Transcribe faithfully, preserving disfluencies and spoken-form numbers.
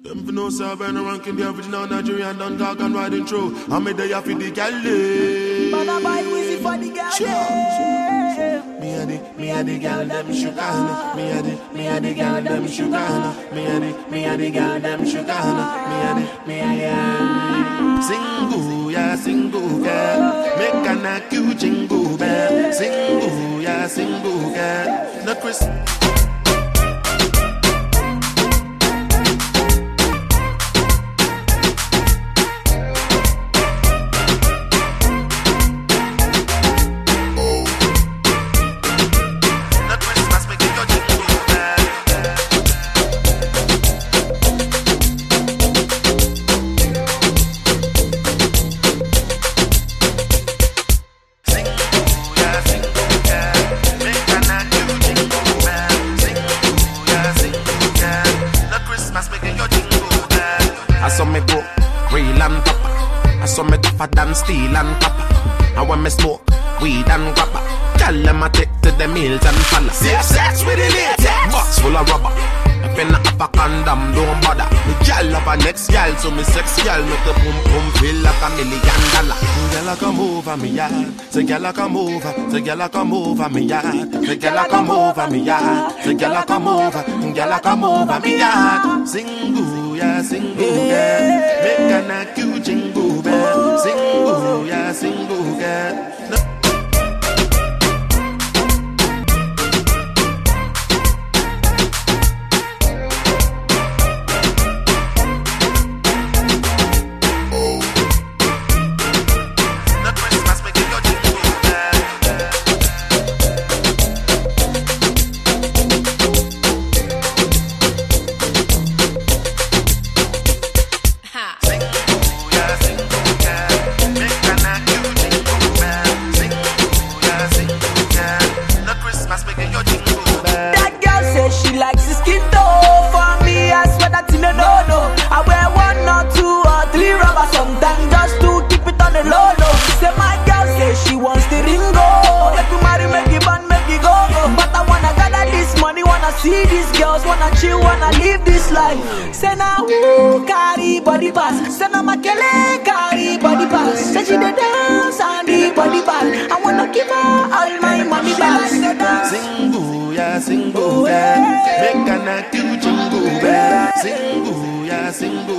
Them for no say when I ranking the original Nigerian done talk and riding through. I made the for the gal. Man I buy Wizzy for the gal. Me and the, me and the gal them sugar. Me and the, me and the gal them sugar. Me and the, me and the gal them sugar. Me and the, me and the single, yeah, single girl. Make an acute jingle bell. Single, yeah, single girl. The Chris. Than steel and copper. And when me smoke weed and grappa, tell them I take to the mills and falla. Safe sex with the latex, box full of rubber. If you not have a condom, don't bother. Me gal have a next gal, so me sex gal make the boom boom feel like a million dollar. Gal come over me yard, say gal come over, say gal come over me yard, say gal come over me yard, say gal come over, gal come over me yard. Single, yeah, single girl, make an acute jingle bell. Single, yeah, single girl. No. See these girls wanna chill, wanna live this life. Say now who carry body pass. Say now my kele carry body pass. Say she the dance and the body pass. I wanna give her all my money back. Single, yeah, single girl. Make an acute jingle bell. Single, yeah, single